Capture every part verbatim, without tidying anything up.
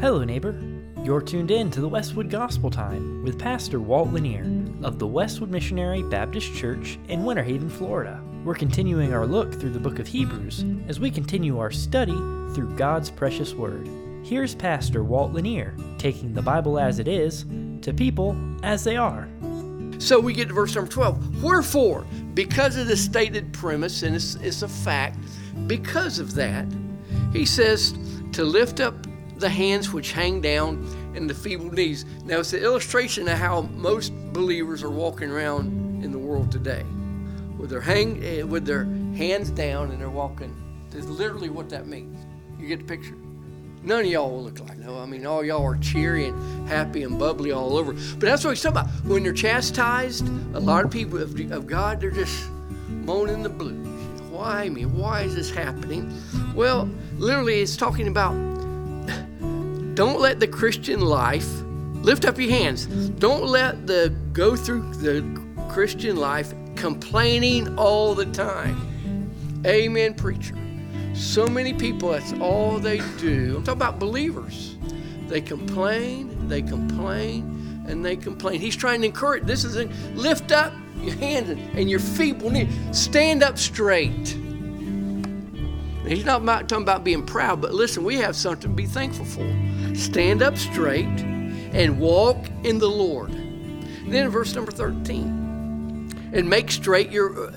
Hello, neighbor. You're tuned in to the Westwood Gospel Time with Pastor Walt Lanier of the Westwood Missionary Baptist Church in Winter Haven, Florida. We're continuing our look through the book of Hebrews as we continue our study through God's precious word. Here's Pastor Walt Lanier taking the Bible as it is to people as they are. So we get to verse number twelve. Wherefore, because of the stated premise, and it's, it's a fact, because of that, he says to lift up the hands which hang down and the feeble knees. Now, it's an illustration of how most believers are walking around in the world today, with their hang, with their hands down and they're walking. That's literally what that means. You get the picture? None of y'all will look like no. I mean, all y'all are cheery and happy and bubbly all over. But that's what he's talking about. When they're chastised, a lot of people of, of God, they're just moaning the blues. Why me? Why is this happening? Well, literally, it's talking about don't let the Christian life, lift up your hands. Don't let the go through the Christian life complaining all the time. Amen, preacher. So many people, that's all they do. I'm talking about believers. They complain, they complain, and they complain. He's trying to encourage. This is a, lift up your hands and your feeble knee. Stand up straight. He's not about, talking about being proud, but listen, we have something to be thankful for. Stand up straight and walk in the Lord. Then in verse number thirteen, and make straight your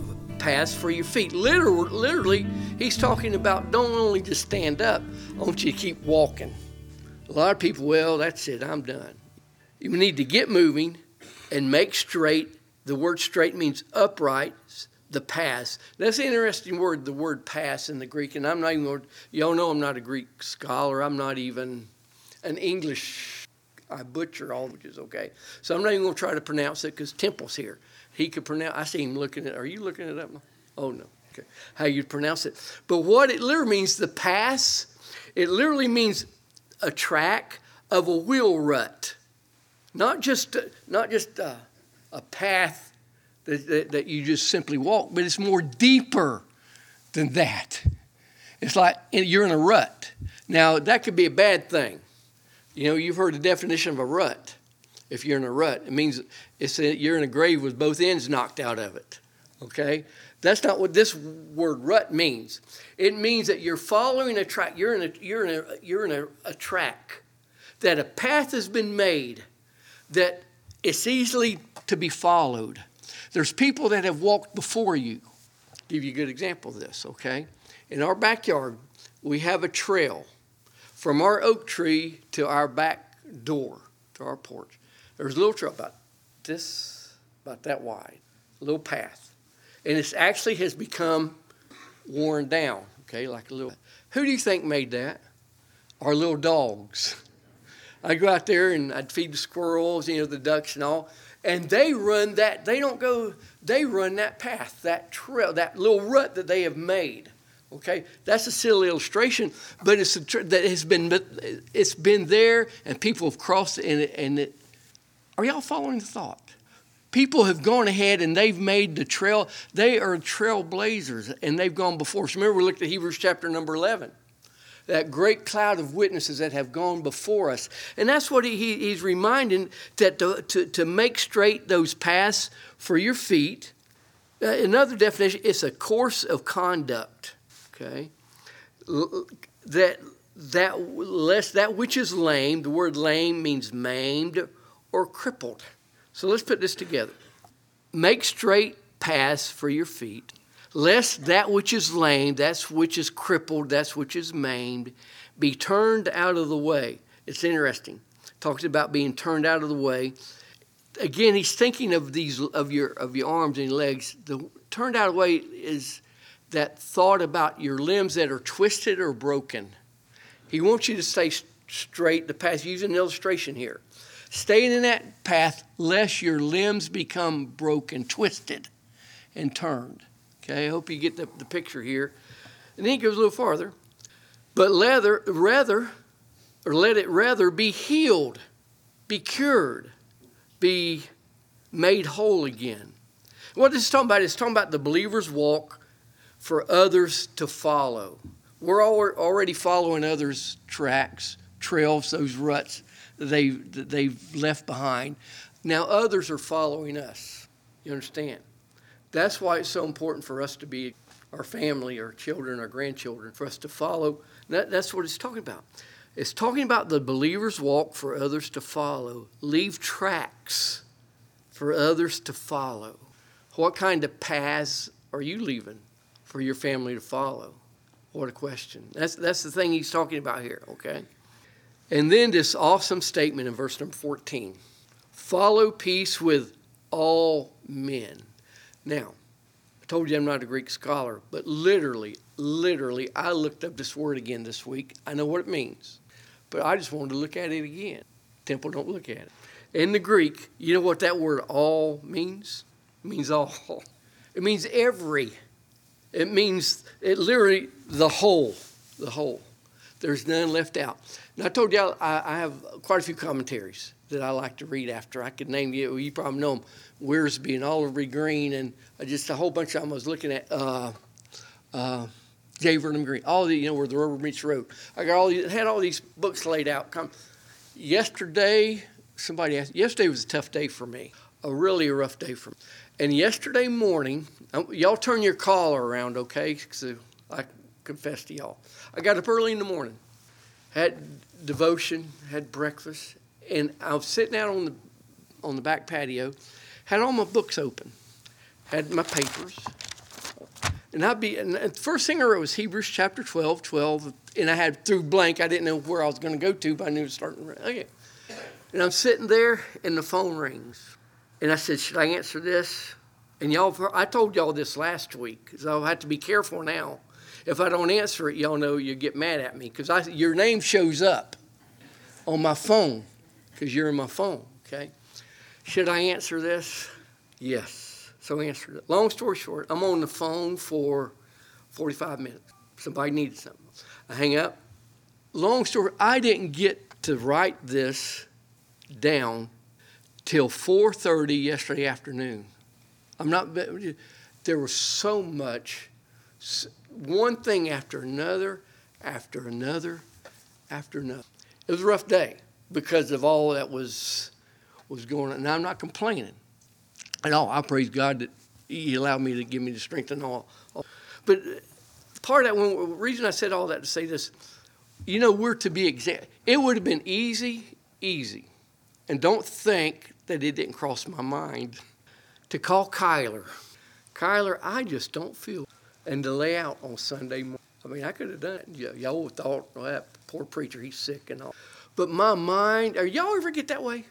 paths for your feet. Literally, literally, he's talking about don't only just stand up, I want you to keep walking. A lot of people, well, that's it, I'm done. You need to get moving and make straight. The word straight means upright. The paths. That's an interesting word, the word paths in the Greek. And I'm not even, y'all know I'm not a Greek scholar. I'm not even an English, I butcher all, which is okay. So I'm not even going to try to pronounce it because Temple's here. He could pronounce, I see him looking at, are you looking it up? Oh, no. Okay. How you pronounce it. But what it literally means, the paths, it literally means a track of a wheel rut. Not just, not just a, a path That, that, that you just simply walk, but it's more deeper than that. It's like you're in a rut. Now, that could be a bad thing. You know, you've heard the definition of a rut. If you're in a rut, it means it's a, you're in a grave with both ends knocked out of it. Okay? That's not what this word rut means. It means that you're following a track. You're in a, you're in a, you're in a, a track. That a path has been made that it's easily to be followed. There's people that have walked before you. I'll give you a good example of this, okay? In our backyard, we have a trail from our oak tree to our back door, to our porch. There's a little trail about this, about that wide, a little path. And it actually has become worn down, okay, like a little. Who do you think made that? Our little dogs. I'd go out there and I'd feed the squirrels, you know, the ducks and all. And they run that, they don't go, they run that path, that trail, that little rut that they have made. Okay? That's a silly illustration, but it's a, that has been, it's been there and people have crossed it and, it and it, are y'all following the thought? People have gone ahead and they've made the trail, they are trailblazers and they've gone before us. Remember we looked at Hebrews chapter number eleven. That great cloud of witnesses that have gone before us. And that's what he, he, he's reminding, that to, to, to make straight those paths for your feet. Uh, another definition, it's a course of conduct. Okay? That, that, less, that which is lame, the word lame means maimed or crippled. So let's put this together. Make straight paths for your feet. Lest that which is lame, that which is crippled, that which is maimed, be turned out of the way. It's interesting. Talks about being turned out of the way. Again, he's thinking of these of your of your arms and legs. The turned out of the way is that thought about your limbs that are twisted or broken. He wants you to stay straight. The path. Using an illustration here. Staying in that path, lest your limbs become broken, twisted, and turned. Okay, I hope you get the, the picture here. And then he goes a little farther. But rather, rather, or let it rather be healed, be cured, be made whole again. What this is talking about is talking about the believer's walk for others to follow. We're all already following others' tracks, trails, those ruts that they've, that they've left behind. Now others are following us. You understand? That's why it's so important for us to be, our family, our children, our grandchildren, for us to follow. That, that's what it's talking about. It's talking about the believer's walk for others to follow. Leave tracks for others to follow. What kind of paths are you leaving for your family to follow? What a question. That's, that's the thing he's talking about here, okay? And then this awesome statement in verse number fourteen. Follow peace with all men. Now, I told you I'm not a Greek scholar, but literally, literally, I looked up this word again this week. I know what it means, but I just wanted to look at it again. Temple, don't look at it. In the Greek, you know what that word all means? It means all. It means every. It means, it literally, the whole, the whole. There's none left out. Now, I told you I, I have quite a few commentaries that I like to read after. I could name you, you probably know them, Wiersbe and Oliver Green, and just a whole bunch of them I was looking at. Uh, uh, J. Vernon Green, all the, you know, where the rubber meets the road. I got all these, had all these books laid out. Come, yesterday, somebody asked, yesterday was a tough day for me, a really rough day for me. And yesterday morning, y'all turn your collar around, okay? So I confess to y'all. I got up early in the morning, had devotion, had breakfast, and I was sitting out on the on the back patio, had all my books open, had my papers, and I'd be. And the first thing I wrote was Hebrews chapter twelve, twelve, and I had through blank. I didn't know where I was going to go to, but I knew it was starting. Okay, and I'm sitting there, and the phone rings, and I said, "Should I answer this?" And y'all, I told y'all this last week, so I have to be careful now. If I don't answer it, y'all know you get mad at me because your name shows up on my phone because you're in my phone, okay? Should I answer this? Yes. So I answered it. Long story short, I'm on the phone for forty-five minutes. Somebody needed something. I hang up. Long story, I didn't get to write this down till four thirty yesterday afternoon. I'm not, there was so much, one thing after another, after another, after another. It was a rough day because of all that was was going on. And I'm not complaining at all. I praise God that He allowed me to give me the strength and all. But part of that, one the reason I said all that to say this, you know, we're to be exact. It would have been easy, easy. And don't think that it didn't cross my mind to call Kyler. Kyler, I just don't feel. And to lay out on Sunday morning. I mean, I could have done it. Y- y'all thought, well, that poor preacher, he's sick and all. But my mind, are y'all ever get that way?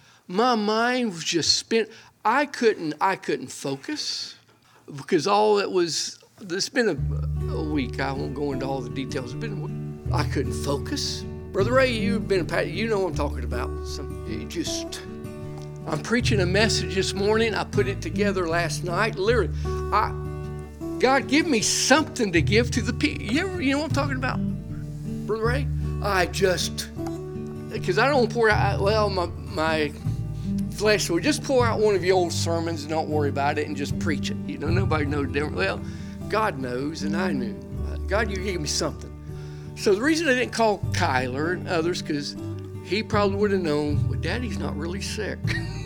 My mind was just spent. I couldn't, I couldn't focus because all it was, it's been a, a week. I won't go into all the details. It's been a week. I couldn't focus. Brother Ray, you've been a, you know what I'm talking about. Some, it just, I'm preaching a message this morning. I put it together last night. Literally, I, God, give me something to give to the people. You ever, you know what I'm talking about, Brother Ray? I just, because I don't pour out, well, my, my flesh will just pour out one of your old sermons and don't worry about it and just preach it. You know, nobody knows different. Well, God knows and I knew. God, you gave me something. So the reason I didn't call Kyler and others, because he probably would have known, well, Daddy's not really sick.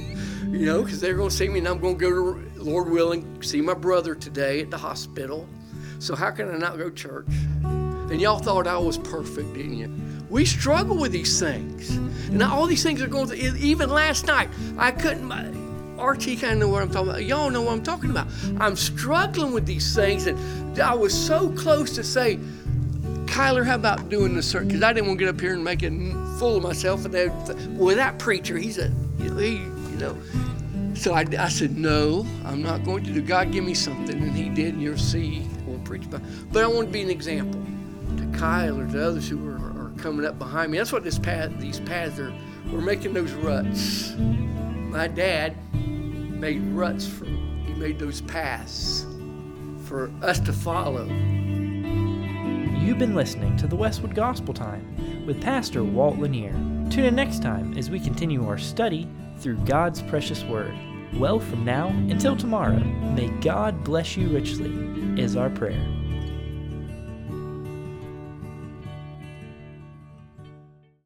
You know, because they're going to see me and I'm going to go to, Lord willing, see my brother today at the hospital. So how can I not go to church? And y'all thought I was perfect, didn't you? We struggle with these things. And all these things are going to, even last night, I couldn't, Archie kind of know what I'm talking about. Y'all know what I'm talking about. I'm struggling with these things. And I was so close to say, Kyler, how about doing the service? Because I didn't want to get up here and make a fool of myself. And they, well, that preacher, he's a, you know, he, you know. So I, I said, no, I'm not going to do. God, give me something. And he did, and you'll see. We'll preach about it. But I want to be an example to Kyler, to others who are, are coming up behind me. That's what this path, these paths are. We're making those ruts. My dad made ruts for, he made those paths for us to follow. You've been listening to the Westwood Gospel Time with Pastor Walt Lanier. Tune in next time as we continue our study through God's precious Word. Well, from now until tomorrow, may God bless you richly, is our prayer.